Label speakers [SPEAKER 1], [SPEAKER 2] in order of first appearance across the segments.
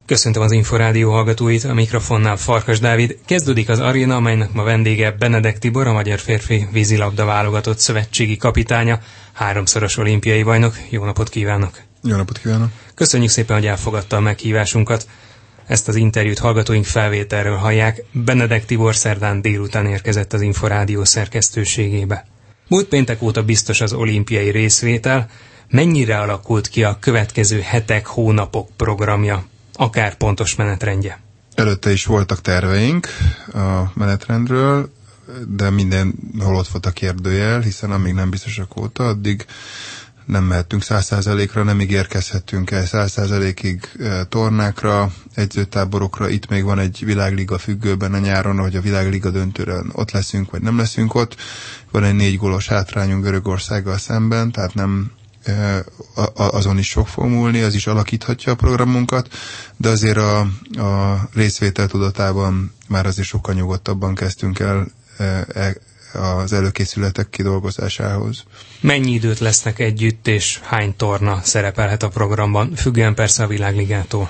[SPEAKER 1] Köszöntöm az Inforádió hallgatóit, a mikrofonnál Farkas Dávid. Kezdődik az aréna, amelynek ma vendége Benedek Tibor, a magyar férfi vízilabda válogatott szövetségi kapitánya, 3-szoros olimpiai bajnok. Jó napot kívánok!
[SPEAKER 2] Jó napot kívánok!
[SPEAKER 1] Köszönjük szépen, hogy elfogadta a meghívásunkat. Ezt az interjút hallgatóink felvételről hallják. Benedek Tibor szerdán délután érkezett az Inforádió szerkesztőségébe. Múlt péntek óta biztos az olimpiai részvétel. Mennyire alakult ki a következő hetek, hónapok programja? Akár pontos menetrendje.
[SPEAKER 2] Előtte is voltak terveink a menetrendről, de mindenhol ott volt a kérdőjel, hiszen amíg nem biztosak óta, addig nem mehettünk 100%-ra, nem ígérkezhettünk el 100%-ig tornákra, edzőtáborokra. Itt még van egy világliga függőben a nyáron, hogy a világliga döntőre ott leszünk, vagy nem leszünk ott. Van egy 4 gólos hátrányunk Görögországgal szemben, tehát nem azon is sok fog múlni, az is alakíthatja a programunkat, de azért a részvétel tudatában már azért sokkal nyugodtabban kezdtünk el az előkészületek kidolgozásához.
[SPEAKER 1] Mennyi időt lesznek együtt, és hány torna szerepelhet a programban, függően persze a világligától?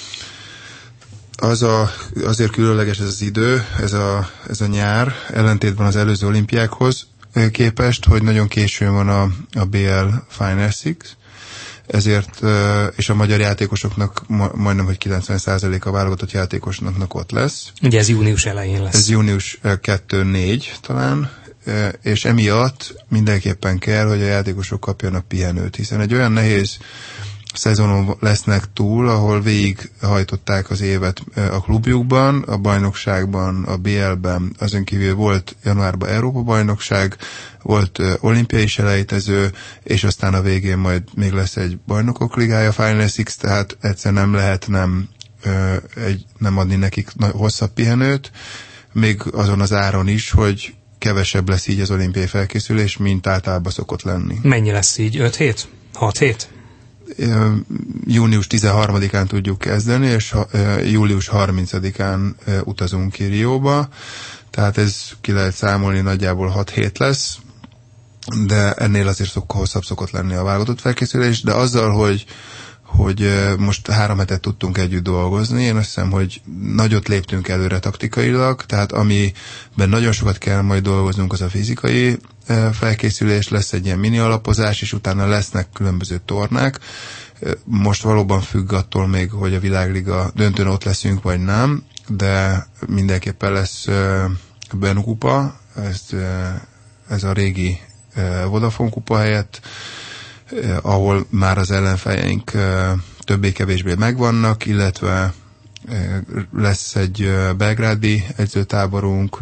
[SPEAKER 2] Azért különleges ez az idő, ez a nyár, ellentétben az előző olimpiákhoz képest, hogy nagyon későn van a BL Final Six, ezért, és a magyar játékosoknak majdnem, hogy 90% a válogatott játékosoknak ott lesz.
[SPEAKER 1] Ugye ez június elején lesz.
[SPEAKER 2] Ez június 2-4 talán, és emiatt mindenképpen kell, hogy a játékosok kapjanak pihenőt, hiszen egy olyan nehéz szezonon lesznek túl, ahol végighajtották az évet a klubjukban, a bajnokságban, a BL-ben, azon kívül volt januárban Európa-bajnokság, volt olimpiai selejtező, és aztán a végén majd még lesz egy bajnokok ligája, Final Six, tehát egyszer nem lehet nem adni nekik hosszabb pihenőt, még azon az áron is, hogy kevesebb lesz így az olimpiai felkészülés, mint általában szokott lenni.
[SPEAKER 1] Mennyi lesz így? 5 hét? 6 hét?
[SPEAKER 2] Június 13-án tudjuk kezdeni, és július 30-án utazunk ki Rióba, tehát ez ki lehet számolni, nagyjából 6 hét lesz, de ennél azért sokkal hosszabb szokott lenni a válogatott felkészülés, de azzal, hogy most 3 hetet tudtunk együtt dolgozni, én azt hiszem, hogy nagyot léptünk előre taktikailag, tehát amiben nagyon sokat kell majd dolgoznunk, az a fizikai felkészülés, lesz egy ilyen mini alapozás, és utána lesznek különböző tornák. Most valóban függ attól még, hogy a világliga döntőn ott leszünk, vagy nem, de mindenképpen lesz Ben kupa, ez a régi Vodafone kupa helyett, ahol már az ellenfeleink többé-kevésbé megvannak, illetve lesz egy belgrádi edzőtáborunk,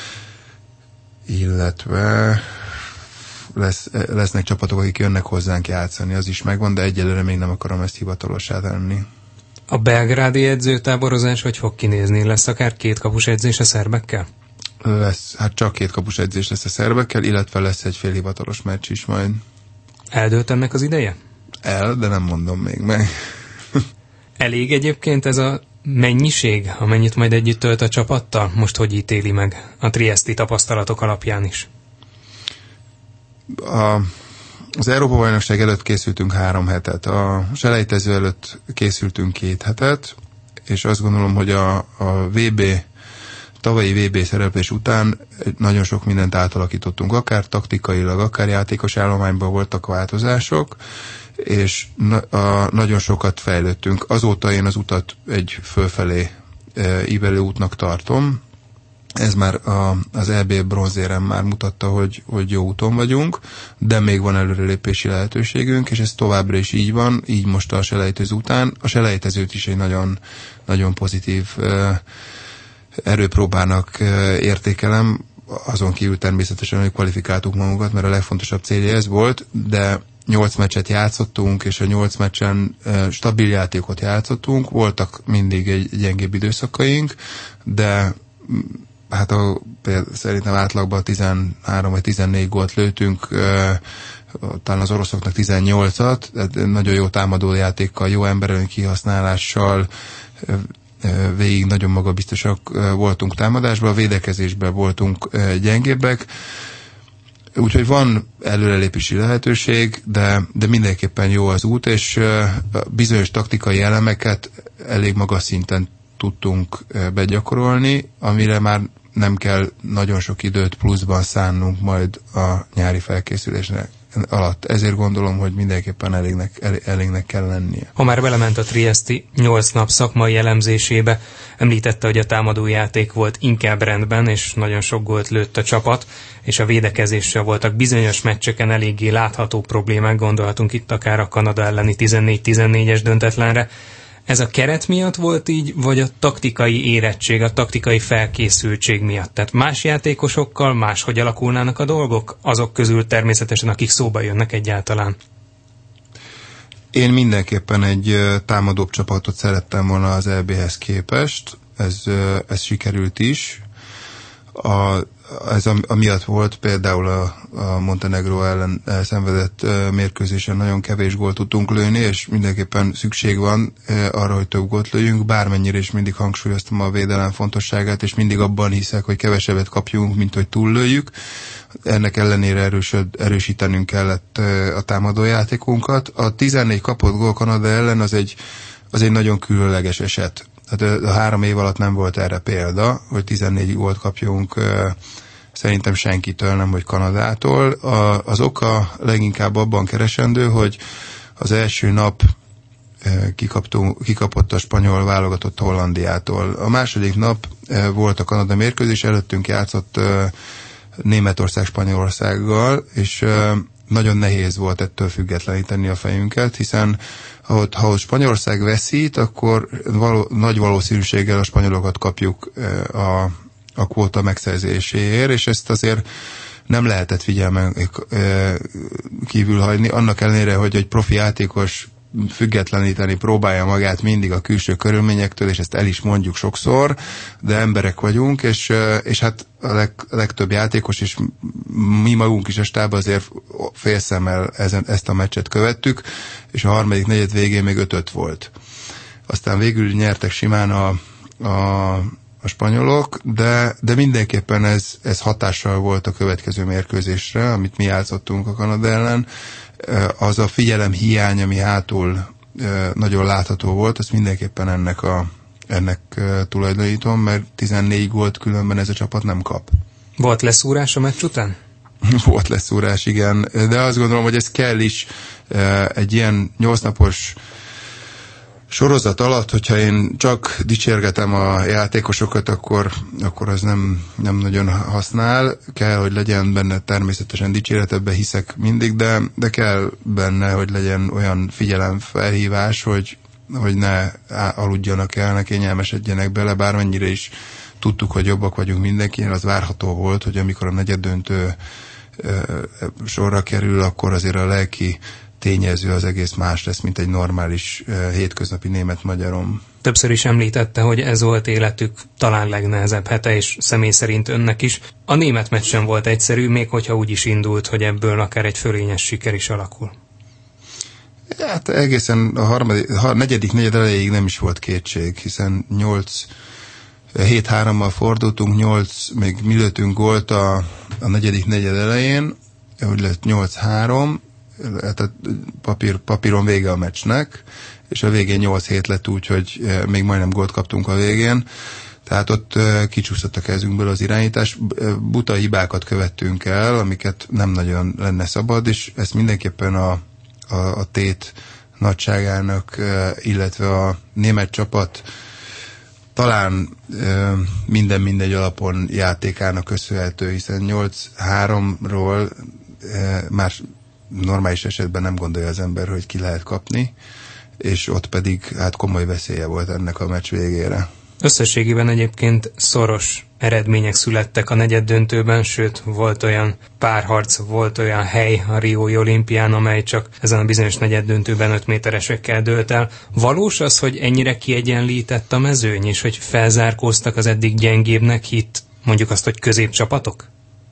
[SPEAKER 2] illetve lesznek csapatok, akik jönnek hozzánk játszani, az is megvan, de egyelőre még nem akarom ezt hivatalossá tenni.
[SPEAKER 1] A belgrádi edzőtáborozás hogy fog kinézni? Lesz akár 2 kapus edzés a szerbekkel?
[SPEAKER 2] Lesz, hát csak 2 kapus edzés lesz a szerbekkel, illetve lesz egy félhivatalos meccs is majd.
[SPEAKER 1] Eldőlt ennek az ideje?
[SPEAKER 2] De nem mondom még meg.
[SPEAKER 1] Elég egyébként ez a mennyiség, amennyit majd együtt tölt a csapattal? Most hogy ítéli meg a trieszti tapasztalatok alapján is?
[SPEAKER 2] Az Európa-bajnokság előtt készültünk 3 hetet, a selejtező előtt készültünk 2 hetet, és azt gondolom, hogy a tavalyi VB szereplés után nagyon sok mindent átalakítottunk, akár taktikailag, akár játékos állományban voltak változások, és nagyon sokat fejlődtünk. Azóta én az utat egy fölfelé ívelő útnak tartom. Ez már az EB bronzérem már mutatta, hogy jó úton vagyunk, de még van előrelépési lehetőségünk, és ez továbbra is így van, így most a selejtező után. A selejtezőt is egy nagyon, nagyon pozitív erőpróbának értékelem, azon kívül természetesen, hogy kvalifikáltuk magunkat, mert a legfontosabb célja ez volt, de 8 meccset játszottunk, és a 8 meccsen stabil játékot játszottunk, voltak mindig egy gyengébb időszakaink, de hát szerintem átlagban 13 vagy 14 gólt lőttünk, talán az oroszoknak 18-at, nagyon jó támadójátékkal, jó emberi kihasználással, végig nagyon magabiztosak voltunk támadásban, a védekezésben voltunk gyengébbek. Úgyhogy van előrelépési lehetőség, de mindenképpen jó az út, és bizonyos taktikai elemeket elég magas szinten tudtunk begyakorolni, amire már nem kell nagyon sok időt pluszban szánnunk majd a nyári felkészülésnek alatt. Ezért gondolom, hogy mindenképpen elégnek kell lennie.
[SPEAKER 1] Ha már belement a trieszti 8 nap szakmai elemzésébe, említette, hogy a támadójáték volt inkább rendben, és nagyon sok gólt lőtt a csapat, és a védekezéssel voltak bizonyos meccseken eléggé látható problémák, gondolhatunk itt akár a Kanada elleni 14-14-es döntetlenre. Ez a keret miatt volt így, vagy a taktikai érettség, a taktikai felkészültség miatt? Tehát más játékosokkal máshogy alakulnának a dolgok? Azok közül természetesen, akik szóba jönnek egyáltalán.
[SPEAKER 2] Én mindenképpen egy támadóbb csapatot szerettem volna az EB-hez képest. Ez sikerült is. Ez amiatt volt, például a Montenegro ellen elszenvedett mérkőzésen nagyon kevés gólt tudtunk lőni, és mindenképpen szükség van arra, hogy több gólt lőjünk, bármennyire is mindig hangsúlyoztam a védelem fontosságát, és mindig abban hiszek, hogy kevesebbet kapjunk, mint hogy túllőjük. Ennek ellenére erősítenünk kellett a támadójátékunkat. A 14 kapott gól Kanada ellen az egy nagyon különleges eset. Hát a 3 év alatt nem volt erre példa, hogy 14 gólt kapjunk szerintem senkitől, nem hogy Kanadától. Az oka leginkább abban keresendő, hogy az első nap kikapott a spanyol válogatott Hollandiától. A második nap volt a Kanada mérkőzés, előttünk játszott Németország Spanyolországgal, és nagyon nehéz volt ettől függetleníteni a fejünket, hiszen ha Spanyolország veszít, akkor nagy valószínűséggel a spanyolokat kapjuk a kvóta megszerzéséért, és ezt azért nem lehetett figyelmen kívül hagyni, annak ellenére, hogy egy profi játékos függetleníteni próbálja magát mindig a külső körülményektől, és ezt el is mondjuk sokszor, de emberek vagyunk, és hát a legtöbb játékos, és mi magunk is a stáb azért félszemmel ezt a meccset követtük, és a harmadik negyed végén még 5-5 volt. Aztán végül nyertek simán a spanyolok, de mindenképpen ez hatással volt a következő mérkőzésre, amit mi játszottunk a Kanada ellen. Az a figyelem hiány, ami hátul nagyon látható volt, azt mindenképpen ennek tulajdonítom, mert 14 gólt különben ez a csapat nem kap.
[SPEAKER 1] Volt leszúrás a meccs után?
[SPEAKER 2] Volt leszúrás, igen, de azt gondolom, hogy ez kell is egy ilyen 8 napos sorozat alatt, hogyha én csak dicsérgetem a játékosokat, akkor az nem nagyon használ. Kell, hogy legyen benne természetesen dicséret, ebbe hiszek mindig, de kell benne, hogy legyen olyan figyelemfelhívás, hogy ne aludjanak el, ne kényelmesedjenek bele, bármennyire is tudtuk, hogy jobbak vagyunk mindenkinél, az várható volt, hogy amikor a negyeddöntő sorra kerül, akkor azért a lelki tényező az egész más lesz, mint egy normális hétköznapi német-magyarom.
[SPEAKER 1] Többször is említette, hogy ez volt életük talán legnehezebb hete, és személy szerint önnek is. A német meccs sem volt egyszerű, még hogyha úgy is indult, hogy ebből akár egy fölényes siker is alakul.
[SPEAKER 2] Hát egészen a negyedik negyed elejéig nem is volt kétség, hiszen 7-3-mal fordultunk, 8, még mi lőttünk gólt a negyedik negyed elején, úgy lett 8-3, tehát papíron vége a meccsnek, és a végén 8-7 lett úgy, hogy még majdnem gólt kaptunk a végén, tehát ott kicsúszott a kezünkből az irányítás, buta hibákat követtünk el, amiket nem nagyon lenne szabad, és ezt mindenképpen a tét nagyságának, illetve a német csapat talán mindegy alapon játékának köszönhető, hiszen 8-3-ról már normális esetben nem gondolja az ember, hogy ki lehet kapni, és ott pedig hát komoly veszélye volt ennek a meccs végére.
[SPEAKER 1] Összességében egyébként szoros eredmények születtek a negyeddöntőben, sőt volt olyan párharc, volt olyan hely a Riói olimpián, amely csak ezen a bizonyos negyeddöntőben 5 méteresekkel dőlt el. Valós az, hogy ennyire kiegyenlített a mezőny, és hogy felzárkóztak az eddig gyengébbnek hitt, mondjuk azt, hogy középcsapatok?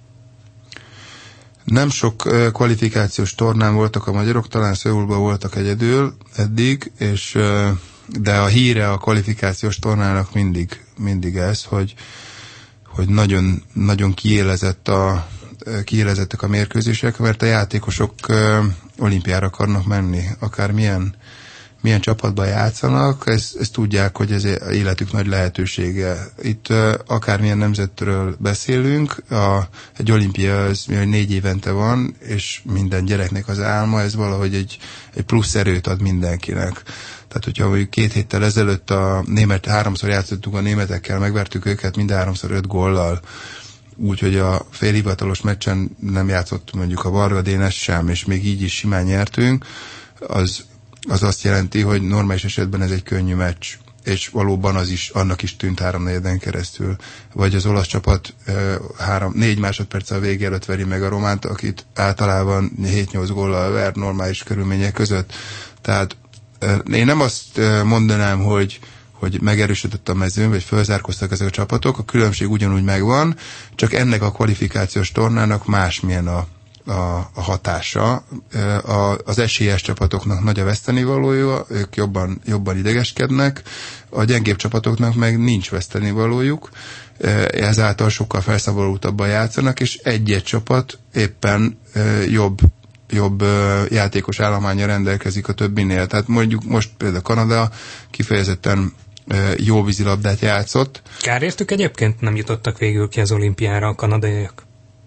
[SPEAKER 2] Nem sok kvalifikációs tornán voltak a magyarok, talán Szöulban voltak egyedül eddig, de a híre a kvalifikációs tornának mindig ez, hogy nagyon, nagyon kiélezett kiélezettek a mérkőzések, mert a játékosok olimpiára akarnak menni, akár milyen csapatban játszanak, ezt tudják, hogy ez életük nagy lehetősége. Itt akármilyen nemzetről beszélünk, egy olimpia az 4 évente van, és minden gyereknek az álma, ez valahogy egy plusz erőt ad mindenkinek. Tehát, hogyha mondjuk 2 héttel ezelőtt 3-szor játszottunk a németekkel, megvertük őket mind 3-szor 5 góllal, úgyhogy a félhivatalos meccsen nem játszott mondjuk a Varga Dénes sem, és még így is simán nyertünk, az azt jelenti, hogy normális esetben ez egy könnyű meccs, és valóban annak is tűnt 3-4-en keresztül. Vagy az olasz csapat 4 másodperc a vége előtt veri meg a románt, akit általában 7-8 góllal ver normális körülmények között. Tehát én nem azt mondanám, hogy megerősödött a mezőn, vagy felzárkoztak ezek a csapatok, a különbség ugyanúgy megvan, csak ennek a kvalifikációs tornának másmilyen a hatása. Az esélyes csapatoknak nagy a vesztenivalója, ők jobban idegeskednek, a gyengébb csapatoknak meg nincs vesztenivalójuk, ezáltal sokkal felszabadultabban játszanak, és egy-egy csapat éppen jobb játékos állománya rendelkezik a többinél. Tehát mondjuk most például Kanada kifejezetten jó vízilabdát játszott.
[SPEAKER 1] Kár értük egyébként? Nem jutottak végül ki az olimpiára a kanadaiak?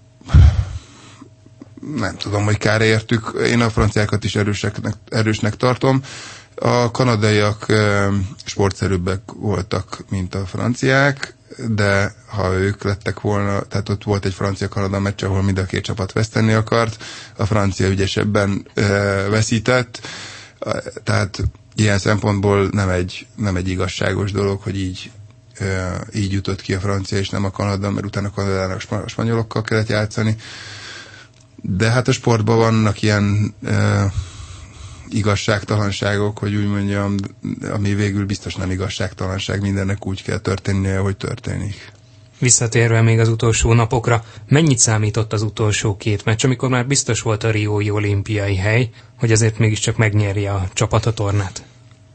[SPEAKER 2] Nem tudom, hogy kár értük. Én a franciákat is erősnek tartom. A kanadaiak sportszerűbbek voltak, mint a franciák, de ha ők lettek volna, tehát ott volt egy francia-kanada meccs, ahol mind a 2 csapat veszteni akart, a francia ügyesebben veszített, tehát ilyen szempontból nem egy igazságos dolog, hogy így jutott ki a francia, és nem a Kanada, mert utána a Kanadának a spanyolokkal kellett játszani. De hát a sportban vannak ilyen igazságtalanságok, hogy úgy mondjam, ami végül biztos nem igazságtalanság, mindennek úgy kell történnie, hogy történik.
[SPEAKER 1] Visszatérve még az utolsó napokra, mennyit számított az utolsó 2 meccs, amikor már biztos volt a riói olimpiai hely, hogy azért mégiscsak megnyerje a csapat a tornát?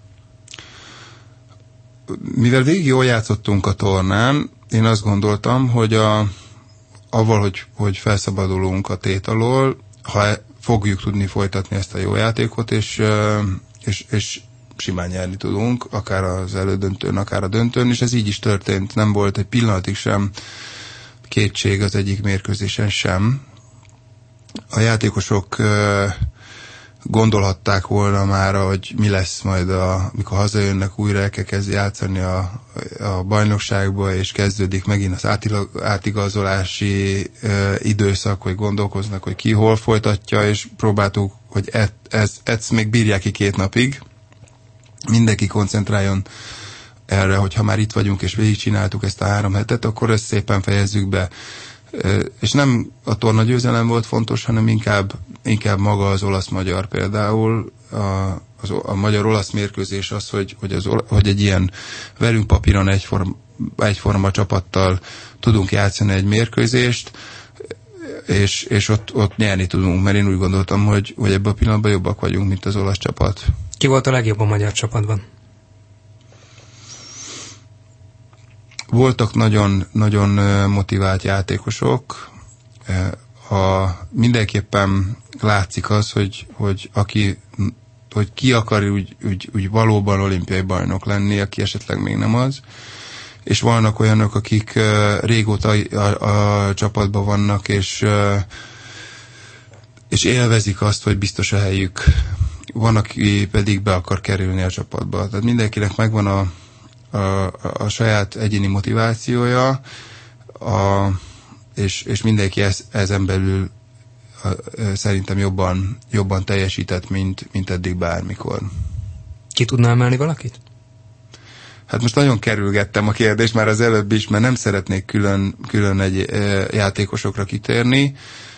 [SPEAKER 2] Mivel végig jól játszottunk a tornán, én azt gondoltam, hogy avval, hogy felszabadulunk a tét alól, ha fogjuk tudni folytatni ezt a jó játékot, és simán nyerni tudunk, akár az elődöntőn, akár a döntőn, és ez így is történt. Nem volt egy pillanatig sem kétség az egyik mérkőzésen sem. A játékosok gondolhatták volna már, hogy mi lesz majd, mikor hazajönnek, újra el kell kezdeni játszani a bajnokságba, és kezdődik megint az átigazolási időszak, hogy gondolkoznak, hogy ki hol folytatja, és próbáltuk, hogy ezt még bírják ki 2 napig. Mindenki koncentráljon erre, hogy ha már itt vagyunk, és végigcsináltuk ezt a 3 hetet, akkor ezt szépen fejezzük be. És nem a tornagyőzelem volt fontos, hanem inkább maga az olasz-magyar például. A magyar-olasz mérkőzés az, hogy egy ilyen velünk papíron egyforma csapattal tudunk játszani egy mérkőzést, és ott nyerni tudunk, mert én úgy gondoltam, hogy ebben a pillanatban jobbak vagyunk, mint az olasz csapat.
[SPEAKER 1] Ki volt a legjobb a magyar csapatban?
[SPEAKER 2] Voltak nagyon motivált játékosok. Mindenképpen látszik az, hogy ki akar úgy valóban olimpiai bajnok lenni, aki esetleg még nem az. És vannak olyanok, akik régóta a csapatban vannak, és élvezik azt, hogy biztos a helyük. Van, aki pedig be akar kerülni a csapatba. Tehát mindenkinek megvan a saját egyéni motivációja, és mindenki ezen belül szerintem jobban teljesített, mint eddig bármikor.
[SPEAKER 1] Ki tudná emelni valakit?
[SPEAKER 2] Hát most nagyon kerülgettem a kérdést már az előbb is, mert nem szeretnék külön egy játékosokra kitérni.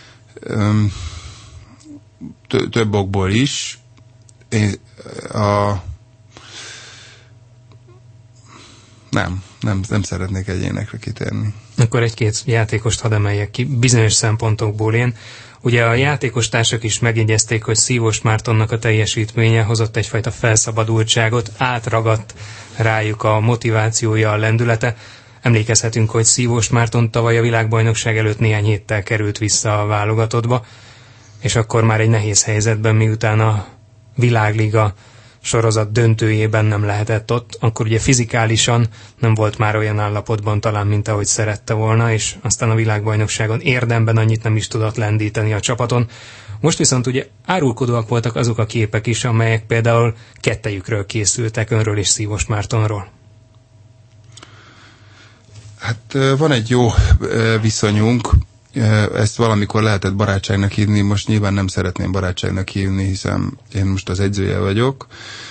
[SPEAKER 2] Több okból is. Nem szeretnék egyénekre kitérni.
[SPEAKER 1] Akkor 1-2 játékost hadd emeljek ki, bizonyos szempontokból én. Ugye a játékostársak is megjegyezték, hogy Szívós Mártonnak a teljesítménye hozott egyfajta felszabadultságot, átragadt rájuk a motivációja, a lendülete. Emlékezhetünk, hogy Szívós Márton tavaly a világbajnokság előtt néhány héttel került vissza a válogatottba, és akkor már egy nehéz helyzetben, miután a világliga sorozat döntőjében nem lehetett ott, akkor ugye fizikálisan nem volt már olyan állapotban talán, mint ahogy szerette volna, és aztán a világbajnokságon érdemben annyit nem is tudott lendíteni a csapaton. Most viszont ugye árulkodóak voltak azok a képek is, amelyek például kettejükről készültek, önről és Szívós Mártonról.
[SPEAKER 2] Hát van egy jó viszonyunk, ezt valamikor lehetett barátságnak hívni, most nyilván nem szeretném barátságnak hívni, hiszen én most az edzője vagyok,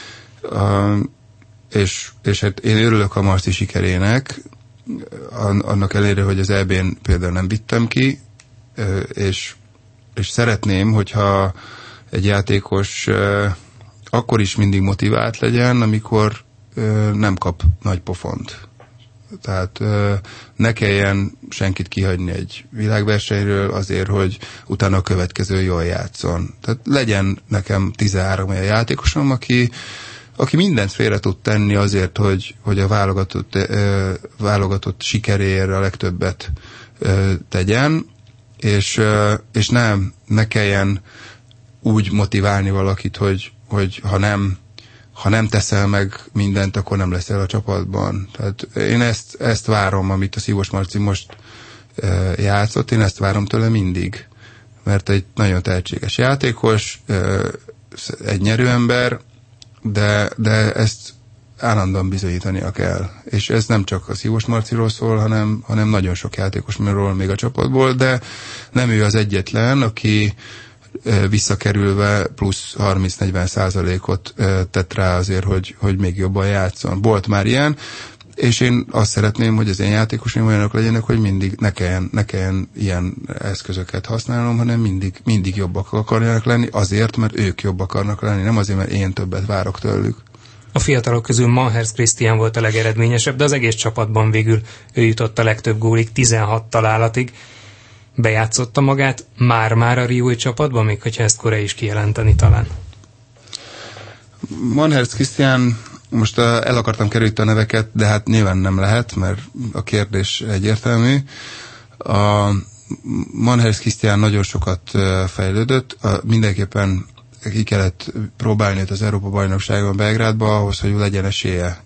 [SPEAKER 2] és hát én örülök a Marci sikerének, annak ellenére, hogy az EB-n például nem vittem ki, és szeretném, hogyha egy játékos akkor is mindig motivált legyen, amikor nem kap nagy pofont. Tehát ne kelljen senkit kihagyni egy világversenyről azért, hogy utána a következő jól játszon. Tehát legyen nekem 13 olyan játékosom, aki mindent félre tud tenni azért, hogy a válogatott sikeréért a legtöbbet tegyen, és ne kelljen úgy motiválni valakit, hogy ha nem teszel meg mindent, akkor nem leszel a csapatban. Tehát én ezt várom, amit a Szívós Marci most játszott, én ezt várom tőle mindig. Mert egy nagyon tehetséges játékos, egy nyerőember, de ezt állandóan bizonyítania kell. És ez nem csak a Szívós Marciról szól, hanem nagyon sok játékosról még a csapatból, de nem ő az egyetlen, aki visszakerülve plusz 30-40%-ot tett rá azért, hogy még jobban játszon. Volt már ilyen, és én azt szeretném, hogy az én játékosaim olyanok legyenek, hogy mindig ne kelljen ilyen eszközöket használnom, hanem mindig jobbak akarjanak lenni, azért, mert ők jobbak akarnak lenni, nem azért, mert én többet várok tőlük.
[SPEAKER 1] A fiatalok közül Manherz Krisztián volt a legeredményesebb, de az egész csapatban végül ő jutott a legtöbb gólig, 16 találatig. Bejátszotta magát már a riói csapatban, még hogyha ezt korai is kijelenteni talán.
[SPEAKER 2] Manherz Krisztián, most el akartam kerülni a neveket, de hát nyilván nem lehet, mert a kérdés egyértelmű. A Manherz Krisztián nagyon sokat fejlődött, mindenképpen ki kellett próbálni az Európa-bajnokságon Belgrádba ahhoz, hogy legyen esélye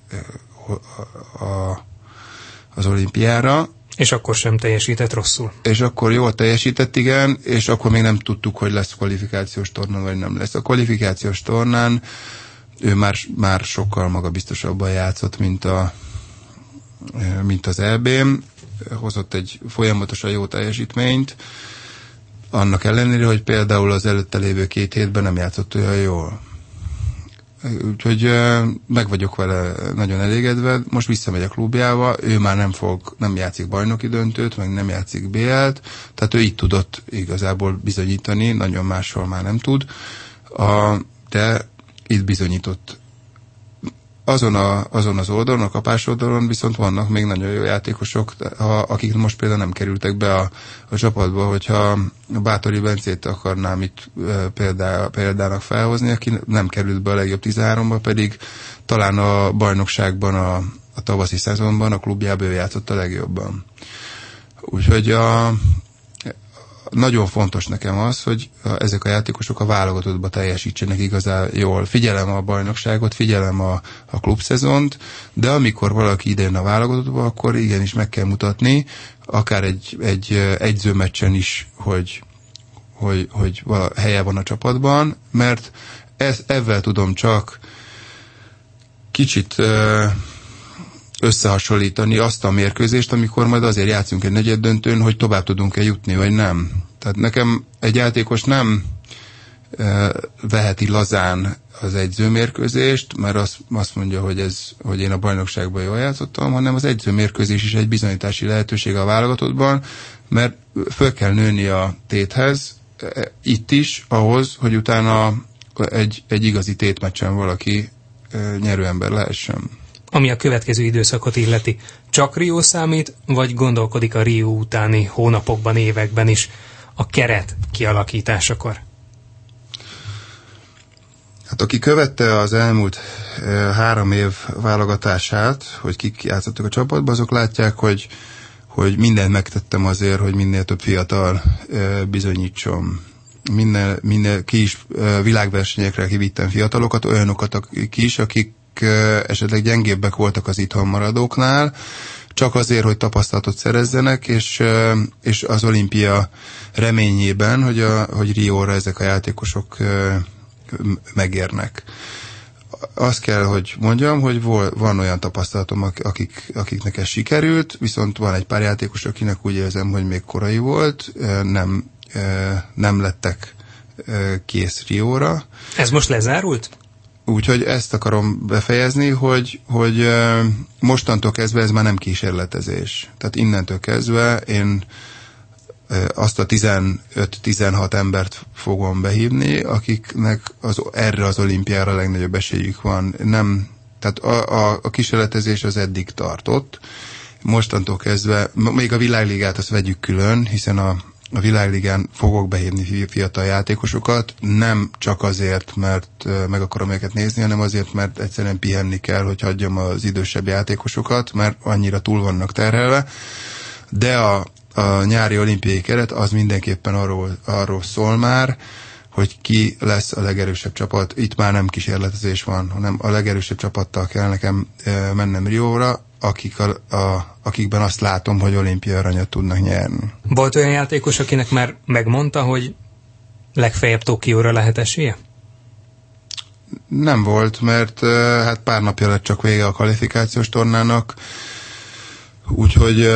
[SPEAKER 2] az olimpiára.
[SPEAKER 1] És akkor sem teljesített rosszul.
[SPEAKER 2] És akkor jól teljesített, igen, és akkor még nem tudtuk, hogy lesz kvalifikációs torna, vagy nem lesz. A kvalifikációs tornán ő már sokkal magabiztosabban játszott, mint az EB-n. Hozott egy folyamatosan jó teljesítményt, annak ellenére, hogy például az előtte lévő 2 hétben nem játszott olyan jól. Úgyhogy meg vagyok vele nagyon elégedve. Most visszamegy a klubjába, ő már nem játszik bajnoki döntőt, meg nem játszik BL-t, tehát ő itt tudott igazából bizonyítani, nagyon máshol már nem tud, de itt bizonyított. Azon az oldalon, a kapás oldalon viszont vannak még nagyon jó játékosok, akik most például nem kerültek be a csapatba, hogyha Báthori Bencét akarnám itt példának felhozni, aki nem került be a legjobb 13-ba, pedig talán a bajnokságban, a tavaszi szezonban a klubjában ő játszott a legjobban. Úgyhogy nagyon fontos nekem az, hogy ezek a játékosok a válogatottba teljesítsenek igazán jól. Figyelem a bajnokságot, figyelem a klubszezont, de amikor valaki idejön a válogatottba, akkor igenis meg kell mutatni, akár egy egyzőmeccsen is, hogy helye van a csapatban, mert ezzel tudom csak kicsit összehasonlítani azt a mérkőzést, amikor majd azért játszunk egy negyeddöntőn, hogy tovább tudunk-e jutni, vagy nem. Tehát nekem egy játékos nem veheti lazán az egyzőmérkőzést, mert azt mondja, hogy én a bajnokságban jól játszottam, hanem az egyzőmérkőzés is egy bizonyítási lehetőség a válogatottban, mert föl kell nőni a téthez, itt is, ahhoz, hogy utána egy igazi tétmeccsen valaki nyerőember lehessen.
[SPEAKER 1] Ami a következő időszakot illeti, csak Rio számít, vagy gondolkodik a Rio utáni hónapokban, években is a keret kialakításakor?
[SPEAKER 2] Hát aki követte az elmúlt 3 év válogatását, hogy kik játszottak a csapatba, azok látják, hogy mindent megtettem azért, hogy minél több fiatal bizonyítson. Minél ki is világversenyekre kivittem fiatalokat, olyanokat is, akik esetleg gyengébbek voltak az itthon maradóknál, csak azért, hogy tapasztalatot szerezzenek, és az olimpia reményében, hogy Rióra ezek a játékosok megérnek. Azt kell, hogy mondjam, hogy van olyan tapasztalatom, akiknek ez sikerült, viszont van egy pár játékos, akinek úgy érzem, hogy még korai volt, nem lettek kész Rióra.
[SPEAKER 1] Ez most lezárult?
[SPEAKER 2] Úgyhogy ezt akarom befejezni, hogy mostantól kezdve ez már nem kísérletezés. Tehát innentől kezdve én azt a 15-16 embert fogom behívni, akiknek erre az olimpiára a legnagyobb esélyük van. Tehát a kísérletezés az eddig tartott. Mostantól kezdve, még a világligát azt vegyük külön, hiszen a világligán fogok behívni fiatal játékosokat, nem csak azért, mert meg akarom őket nézni, hanem azért, mert egyszerűen pihenni kell, hogy hagyjam az idősebb játékosokat, mert annyira túl vannak terhelve. De a nyári olimpiai keret az mindenképpen arról szól már, hogy ki lesz a legerősebb csapat. Itt már nem kísérletezés van, hanem a legerősebb csapattal kell nekem mennem Rióra, akikben azt látom, hogy olimpiai aranyat tudnak nyerni.
[SPEAKER 1] Volt olyan játékos, akinek már megmondta, hogy legfeljebb Tokióra lehet esélye?
[SPEAKER 2] Nem volt, mert hát pár napja lett csak vége a kvalifikációs tornának, úgyhogy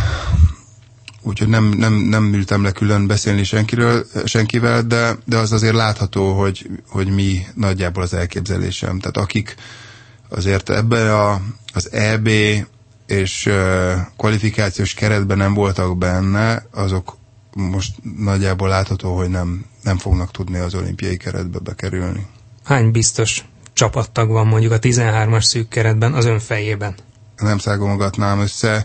[SPEAKER 2] nem ültem le külön beszélni senkivel, de az azért látható, hogy mi nagyjából az elképzelésem. Tehát akik azért ebben az EB és kvalifikációs keretben nem voltak benne, azok most nagyjából látható, hogy nem fognak tudni az olimpiai keretbe bekerülni.
[SPEAKER 1] Hány biztos csapattag van mondjuk a 13-as szűk keretben az ön fejében?
[SPEAKER 2] Nem szágolgatnám össze.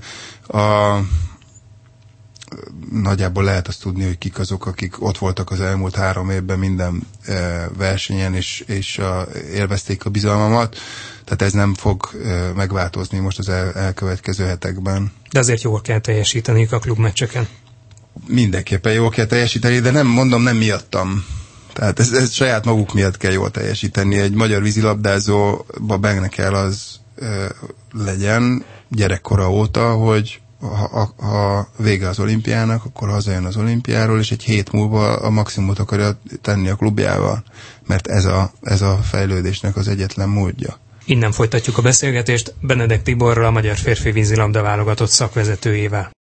[SPEAKER 2] Nagyjából lehet azt tudni, hogy kik azok, akik ott voltak az elmúlt 3 évben minden versenyen, és élvezték a bizalmamat. Tehát ez nem fog megváltozni most az elkövetkező hetekben.
[SPEAKER 1] De azért jól kell teljesíteniük a klubmeccseken.
[SPEAKER 2] Mindenképpen jól kell teljesíteni, de nem miattam. Tehát ez saját maguk miatt kell jól teljesíteni. Egy magyar vízilabdázóba benne kell az legyen gyerekkora óta, hogy ha vége az olimpiának, akkor hazajön az olimpiáról, és egy hét múlva a maximumot akarja tenni a klubjával, mert ez a fejlődésnek az egyetlen módja.
[SPEAKER 1] Innen folytatjuk a beszélgetést Benedek Tiborral, a magyar férfi vízilabda válogatott szakvezetőjével.